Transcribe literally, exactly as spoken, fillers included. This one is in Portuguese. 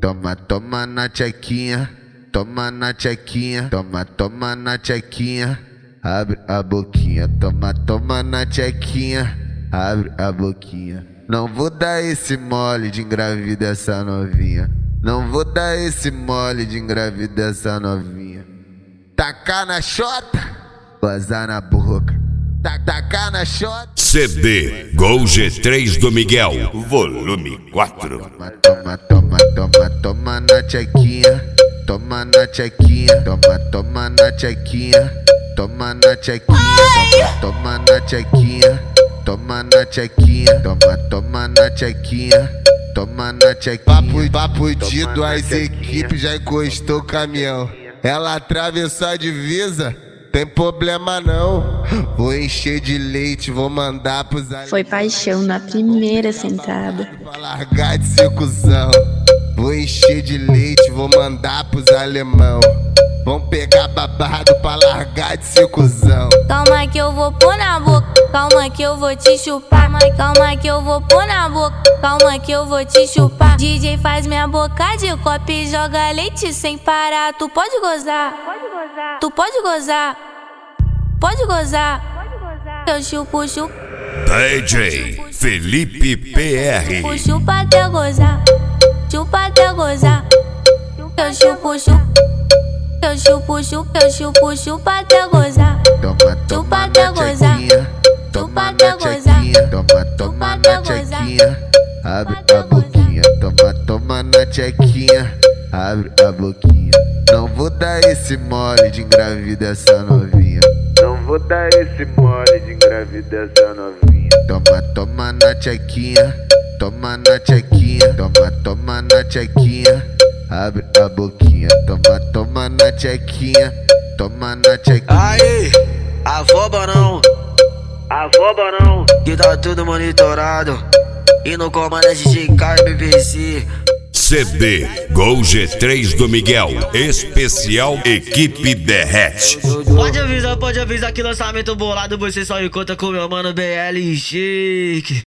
Toma, toma na tchequinha, toma na tchequinha, toma, toma na tchequinha, abre a boquinha, toma, toma na tchequinha, abre a boquinha. Não vou dar esse mole de engravidar essa novinha, não vou dar esse mole de engravidar essa novinha. Tacar na xota, gozar na boca, tacar na xota. C D Gol G três do Miguel, volume quatro. Toma, toma, toma, toma na tchequinha, toma na tchequinha, toma, toma na tchequinha, toma na tchequinha, toma, toma na tchequinha, toma na tchequinha, toma, toma na tchequinha, toma na tchequinha. Papo, papo de duas equipes já encostou o caminhão. Ela atravessou a divisa, tem problema não. Vou encher de leite, vou mandar pros alemão. Foi paixão na primeira sentada. Pra largar de ser cuzão. Vou encher de leite, vou mandar pros alemão. Vão pegar babado pra largar de ser cuzão. Calma que eu vou pôr na boca, calma que eu vou te chupar. Calma que eu vou pôr na boca, calma que eu vou te chupar. D J faz minha boca de copo e joga leite sem parar. Tu pode gozar, tu pode gozar, pode gozar. Eu chupo, chupo. D J Felipe P R. Chupo, chupa até gozar, chupa até gozar. Eu chupo, chupo. Eu chupo, chupo, eu chupo, chupa até gozar. Toma, toma na tchequinha, toma na tchequinha, toma, toma na tchequinha, abre a boquinha, toma, toma na tchequinha, abre a boquinha. Não vou dar esse mole de engravidar essa novinha, não vou dar esse mole de engravidar essa novinha. Toma, toma na tchequinha, toma na tchequinha, toma, toma na tchequinha, abre a boquinha, toma, toma na tchequinha, toma na tchequinha. Aí, afoba não, afoba não, que tá tudo monitorado. E no comando é D J K M P C. C D Gol G três do Miguel, especial Equipe Derrete. Pode avisar, pode avisar que lançamento bolado você só encontra com meu mano B L Chique.